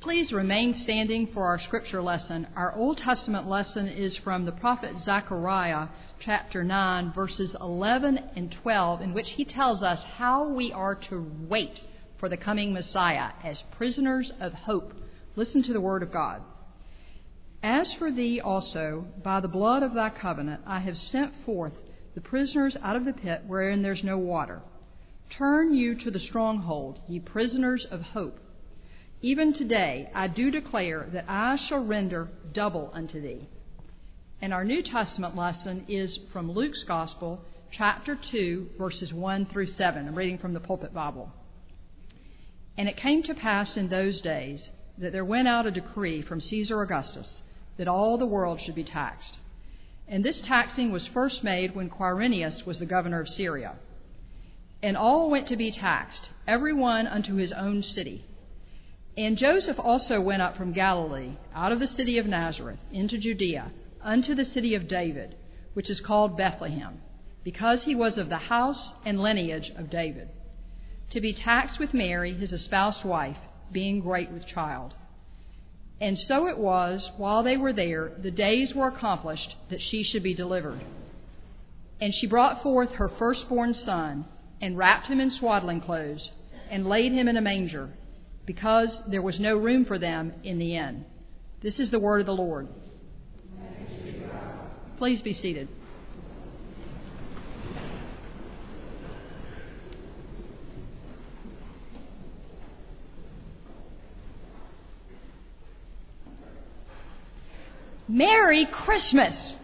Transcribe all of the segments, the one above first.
Please remain standing for our scripture lesson. Our Old Testament lesson is from the prophet Zechariah, chapter 9, verses 11 and 12, in which he tells us how we are to wait for the coming Messiah as prisoners of hope. Listen to the word of God. As for thee also, by the blood of thy covenant, I have sent forth the prisoners out of the pit wherein there's no water. Turn you to the stronghold, ye prisoners of hope. Even today I do declare that I shall render double unto thee. And our New Testament lesson is from Luke's Gospel, chapter 2, verses 1 through 7. I'm reading from the Pulpit Bible. And it came to pass in those days that there went out a decree from Caesar Augustus that all the world should be taxed. And this taxing was first made when Quirinius was the governor of Syria. And all went to be taxed, every one unto his own city. And Joseph also went up from Galilee, out of the city of Nazareth, into Judea, unto the city of David, which is called Bethlehem, because he was of the house and lineage of David, to be taxed with Mary, his espoused wife, being great with child. And so it was, while they were there, the days were accomplished that she should be delivered. And she brought forth her firstborn son, and wrapped him in swaddling clothes, and laid him in a manger, because there was no room for them in the inn. This is the word of the Lord. Please be seated. Merry Christmas!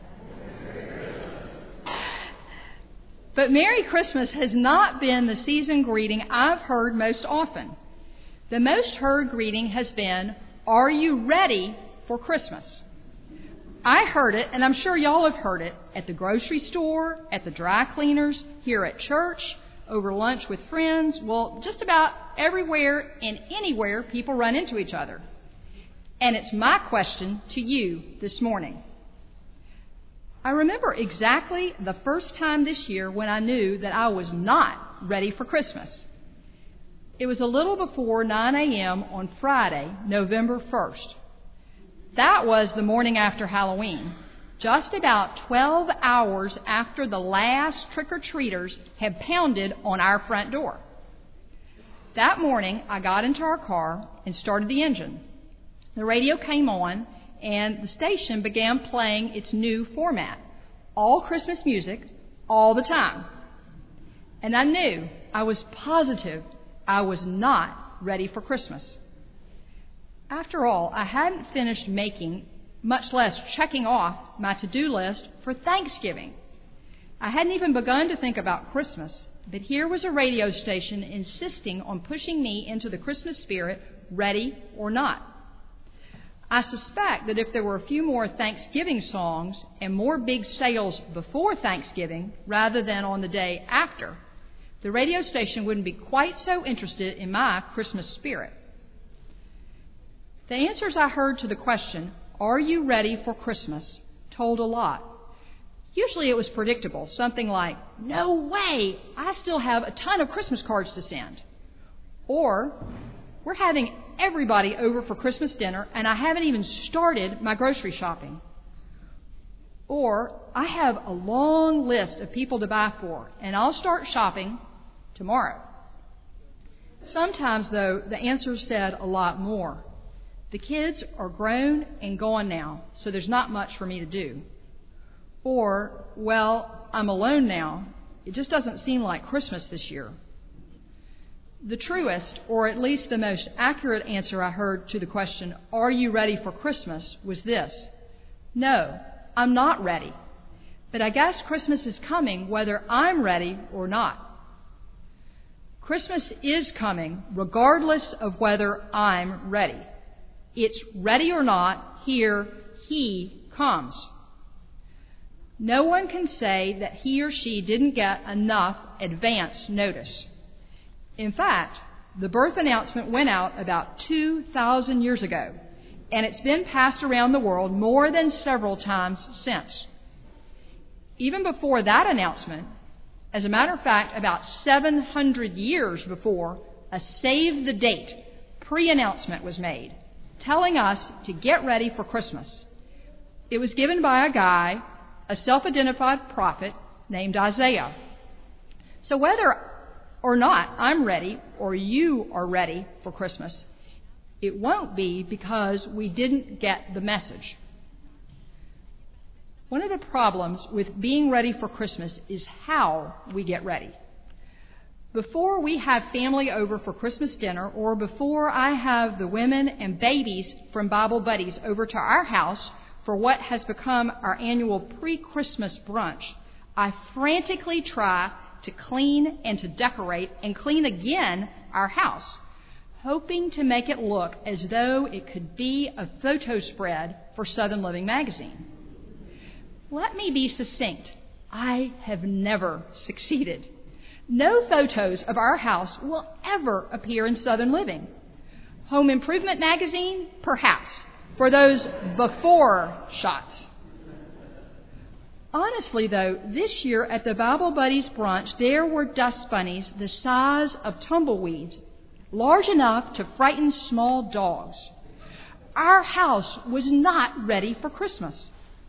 But Merry Christmas has not been the season greeting I've heard most often. The most heard greeting has been, "Are you ready for Christmas?" I heard it, and I'm sure y'all have heard it, at the grocery store, at the dry cleaners, here at church, over lunch with friends, well, just about everywhere and anywhere people run into each other. And it's my question to you this morning. I remember exactly the first time this year when I knew that I was not ready for Christmas. It was a little before 9 a.m. on Friday, November 1st. That was the morning after Halloween, just about 12 hours after the last trick-or-treaters had pounded on our front door. That morning, I got into our car and started the engine. The radio came on, and the station began playing its new format, all Christmas music, all the time. And I knew, I was positive, I was not ready for Christmas. After all, I hadn't finished making, much less checking off, my to-do list for Thanksgiving. I hadn't even begun to think about Christmas, but here was a radio station insisting on pushing me into the Christmas spirit, ready or not. I suspect that if there were a few more Thanksgiving songs and more big sales before Thanksgiving rather than on the day after, the radio station wouldn't be quite so interested in my Christmas spirit. The answers I heard to the question, "Are you ready for Christmas?" told a lot. Usually it was predictable, something like, "No way, I still have a ton of Christmas cards to send." Or, "We're having everybody over for Christmas dinner and I haven't even started my grocery shopping." Or, "I have a long list of people to buy for and I'll start shopping tomorrow." Sometimes, though, the answers said a lot more. "The kids are grown and gone now, so there's not much for me to do." Or, "Well, I'm alone now. It just doesn't seem like Christmas this year." The truest, or at least the most accurate answer I heard to the question, "Are you ready for Christmas?" was this: "No, I'm not ready. But I guess Christmas is coming whether I'm ready or not." Christmas is coming regardless of whether I'm ready. It's ready or not, here He comes. No one can say that he or she didn't get enough advance notice. In fact, the birth announcement went out about 2,000 years ago, and it's been passed around the world more than several times since. Even before that announcement, as a matter of fact, about 700 years before, a save-the-date pre-announcement was made, telling us to get ready for Christmas. It was given by a guy, a self-identified prophet named Isaiah. So whether or not I'm ready or you are ready for Christmas, it won't be because we didn't get the message. One of the problems with being ready for Christmas is how we get ready. Before we have family over for Christmas dinner, or before I have the women and babies from Bible Buddies over to our house for what has become our annual pre-Christmas brunch, I frantically try to clean and to decorate and clean again our house, hoping to make it look as though it could be a photo spread for Southern Living magazine. Let me be succinct. I have never succeeded. No photos of our house will ever appear in Southern Living. Home Improvement magazine, perhaps, for those before shots. Honestly, though, this year at the Bible Buddies brunch, there were dust bunnies the size of tumbleweeds, large enough to frighten small dogs. Our house was not ready for Christmas.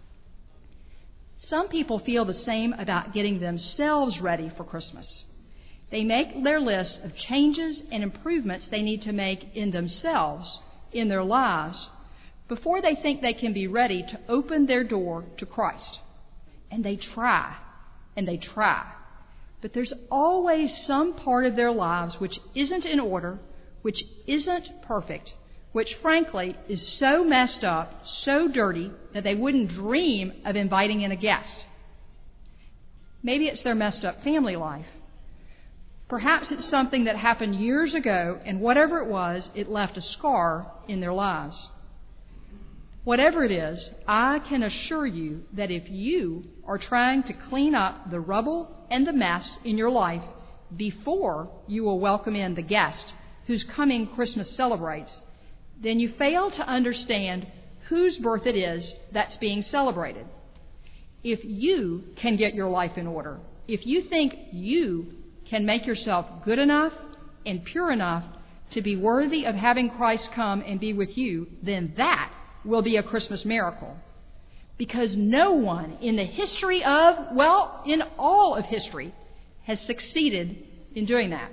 Some people feel the same about getting themselves ready for Christmas. They make their list of changes and improvements they need to make in themselves, in their lives, before they think they can be ready to open their door to Christ. And they try, and they try. But there's always some part of their lives which isn't in order, which isn't perfect, which frankly is so messed up, so dirty, that they wouldn't dream of inviting in a guest. Maybe it's their messed up family life. Perhaps it's something that happened years ago, and whatever it was, it left a scar in their lives. Whatever it is, I can assure you that if you are trying to clean up the rubble and the mess in your life before you will welcome in the guest whose coming Christmas celebrates, then you fail to understand whose birth it is that's being celebrated. If you can get your life in order, if you think you can make yourself good enough and pure enough to be worthy of having Christ come and be with you, then that will be a Christmas miracle. Because no one in the history of, well, in all of history, has succeeded in doing that.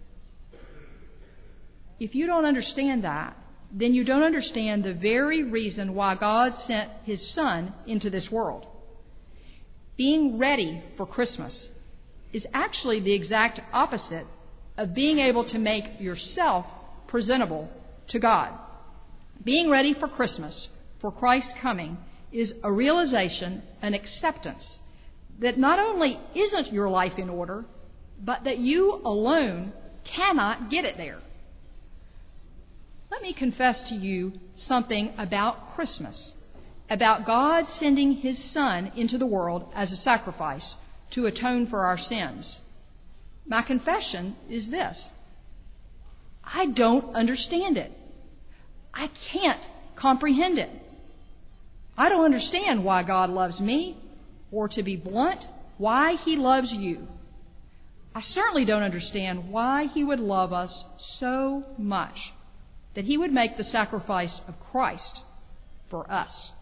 If you don't understand that, then you don't understand the very reason why God sent His Son into this world. Being ready for Christmas is actually the exact opposite of being able to make yourself presentable to God. Being ready for Christmas, for Christ's coming, is a realization, an acceptance, that not only isn't your life in order, but that you alone cannot get it there. Let me confess to you something about Christmas, about God sending His Son into the world as a sacrifice to atone for our sins. My confession is this: I don't understand it. I can't comprehend it. I don't understand why God loves me, or to be blunt, why He loves you. I certainly don't understand why He would love us so much that He would make the sacrifice of Christ for us.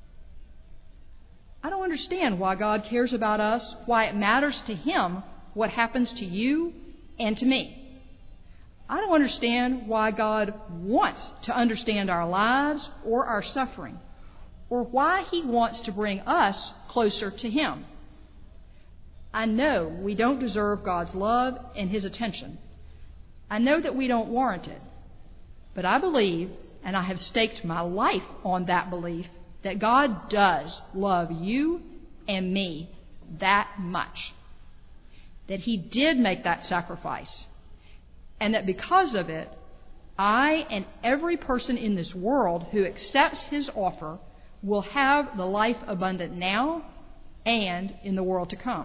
I don't understand why God cares about us, why it matters to Him what happens to you and to me. I don't understand why God wants to understand our lives or our suffering, or why He wants to bring us closer to Him. I know we don't deserve God's love and His attention. I know that we don't warrant it. But I believe, and I have staked my life on that belief, that God does love you and me that much. That He did make that sacrifice. And that because of it, I and every person in this world who accepts His offer will have the life abundant now and in the world to come.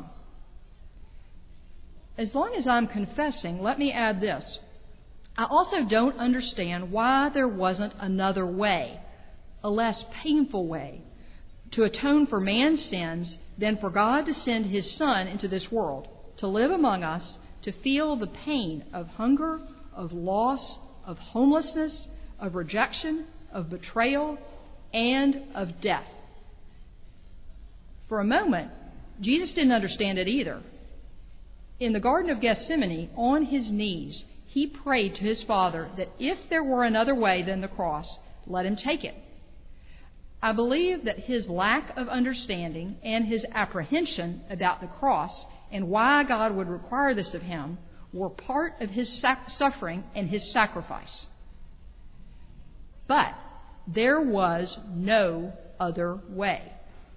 As long as I'm confessing, let me add this. I also don't understand why there wasn't another way, a less painful way, to atone for man's sins than for God to send His Son into this world, to live among us, to feel the pain of hunger, of loss, of homelessness, of rejection, of betrayal, and of death. For a moment, Jesus didn't understand it either. In the Garden of Gethsemane, on his knees, he prayed to his Father that if there were another way than the cross, let him take it. I believe that his lack of understanding and his apprehension about the cross and why God would require this of him were part of his suffering and his sacrifice. But there was no other way.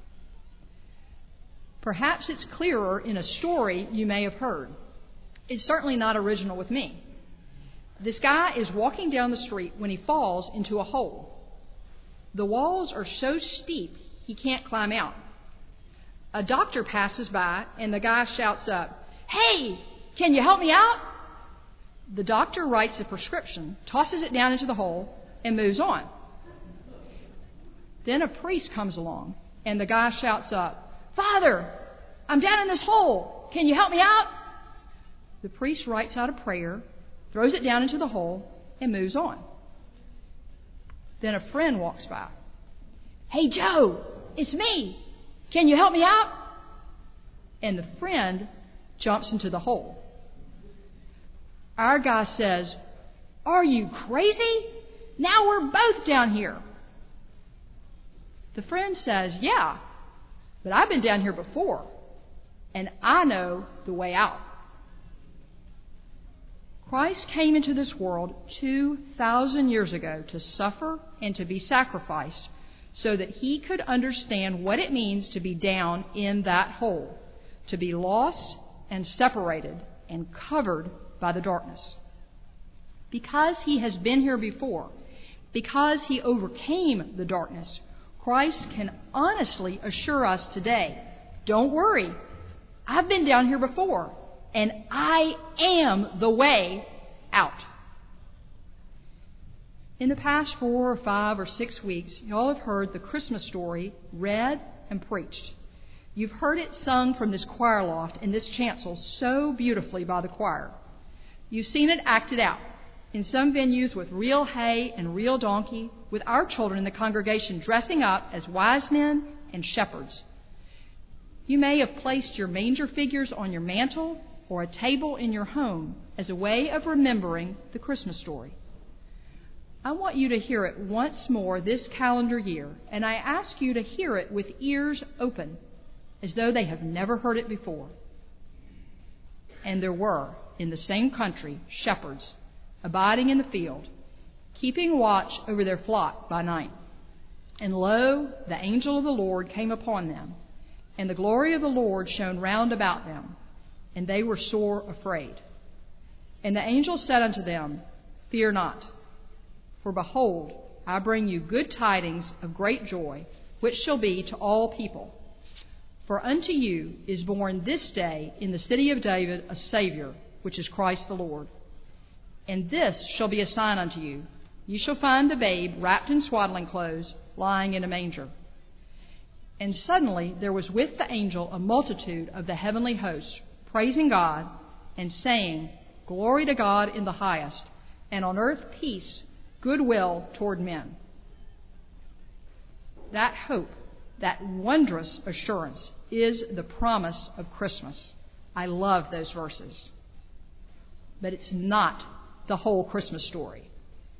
Perhaps it's clearer in a story you may have heard. It's certainly not original with me. This guy is walking down the street when he falls into a hole. The walls are so steep he can't climb out. A doctor passes by and the guy shouts up, "Hey, can you help me out?" The doctor writes a prescription, tosses it down into the hole, and moves on. Then a priest comes along and the guy shouts up, "Father, I'm down in this hole. Can you help me out?" The priest writes out a prayer, throws it down into the hole, and moves on. Then a friend walks by. "Hey, Joe, it's me. Can you help me out?" And the friend jumps into the hole. Our guy says, "Are you crazy? Now we're both down here." The friend says, "Yeah, but I've been down here before, and I know the way out." Christ came into this world 2,000 years ago to suffer and to be sacrificed so that he could understand what it means to be down in that hole, to be lost and separated and covered by the darkness. Because he has been here before, because he overcame the darkness, Christ can honestly assure us today, "Don't worry, I've been down here before, and I am the way out." In the past 4 or 5 or 6 weeks, you all have heard the Christmas story read and preached. You've heard it sung from this choir loft in this chancel so beautifully by the choir. You've seen it acted out in some venues with real hay and real donkey, with our children in the congregation dressing up as wise men and shepherds. You may have placed your manger figures on your mantle or a table in your home as a way of remembering the Christmas story. I want you to hear it once more this calendar year, and I ask you to hear it with ears open, as though they have never heard it before. And there were, in the same country, shepherds abiding in the field, keeping watch over their flock by night. And lo, the angel of the Lord came upon them, and the glory of the Lord shone round about them, and they were sore afraid. And the angel said unto them, "Fear not, for behold, I bring you good tidings of great joy, which shall be to all people. For unto you is born this day in the city of David a Savior, which is Christ the Lord. And this shall be a sign unto you. You shall find the babe wrapped in swaddling clothes, lying in a manger." And suddenly there was with the angel a multitude of the heavenly hosts, praising God and saying, "Glory to God in the highest, and on earth peace, goodwill toward men." That hope, that wondrous assurance, is the promise of Christmas. I love those verses. But it's not the whole Christmas story.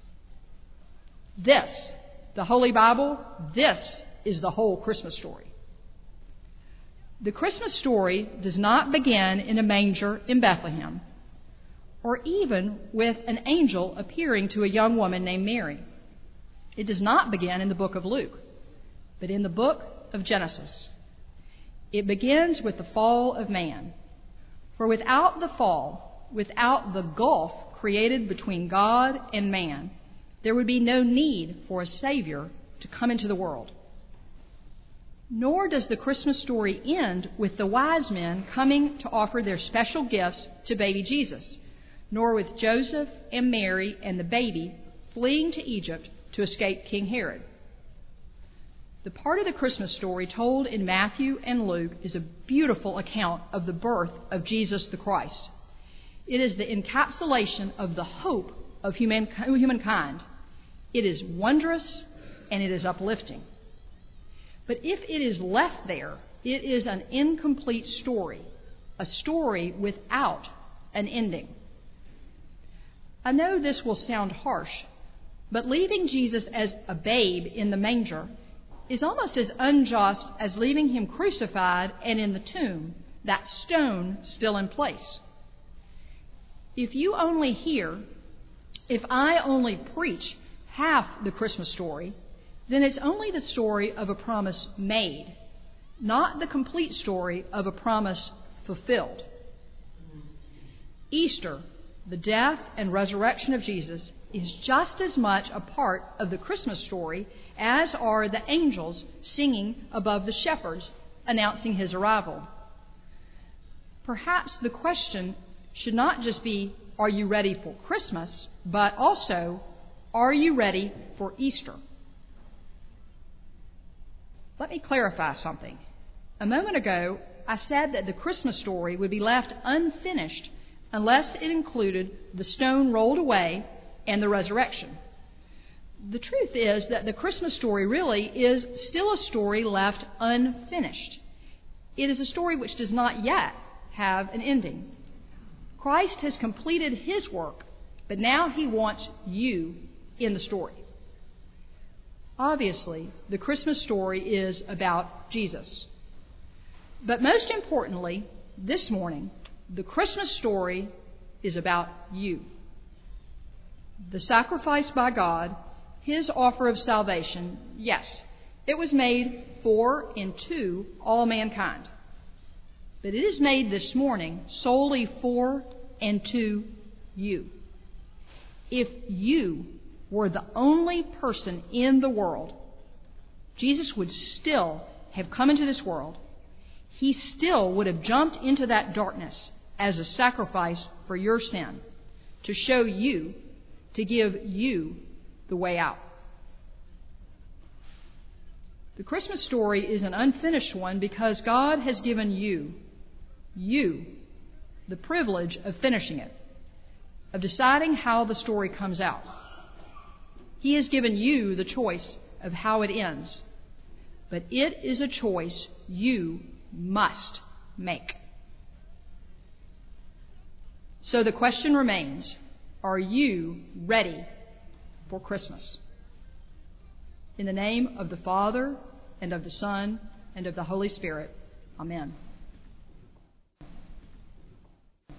This, the Holy Bible, this is the whole Christmas story. The Christmas story does not begin in a manger in Bethlehem, or even with an angel appearing to a young woman named Mary. It does not begin in the book of Luke, but in the book of Genesis. It begins with the fall of man. For without the fall, without the gulf created between God and man, there would be no need for a Savior to come into the world. Nor does the Christmas story end with the wise men coming to offer their special gifts to baby Jesus, nor with Joseph and Mary and the baby fleeing to Egypt to escape King Herod. The part of the Christmas story told in Matthew and Luke is a beautiful account of the birth of Jesus the Christ. It is the encapsulation of the hope of humankind, it is wondrous and it is uplifting. But if it is left there, it is an incomplete story, a story without an ending. I know this will sound harsh, but leaving Jesus as a babe in the manger is almost as unjust as leaving him crucified and in the tomb, that stone still in place. If I only preach half the Christmas story, then it's only the story of a promise made, not the complete story of a promise fulfilled. Easter, the death and resurrection of Jesus, is just as much a part of the Christmas story as are the angels singing above the shepherds announcing his arrival. Perhaps the question should not just be, are you ready for Christmas, but also, are you ready for Easter? Let me clarify something. A moment ago, I said that the Christmas story would be left unfinished unless it included the stone rolled away and the resurrection. The truth is that the Christmas story really is still a story left unfinished. It is a story which does not yet have an ending. Christ has completed his work, but now he wants you in the story. Obviously, the Christmas story is about Jesus. But most importantly, this morning, the Christmas story is about you. The sacrifice by God, his offer of salvation, yes, it was made for and to all mankind. But it is made this morning solely for and to you. If you were the only person in the world, Jesus would still have come into this world. He still would have jumped into that darkness as a sacrifice for your sin, to show you, to give you the way out. The Christmas story is an unfinished one because God has given you, the privilege of finishing it, of deciding how the story comes out. He has given you the choice of how it ends, but it is a choice you must make. So the question remains, are you ready for Christmas? In the name of the Father, and of the Son, and of the Holy Spirit, amen.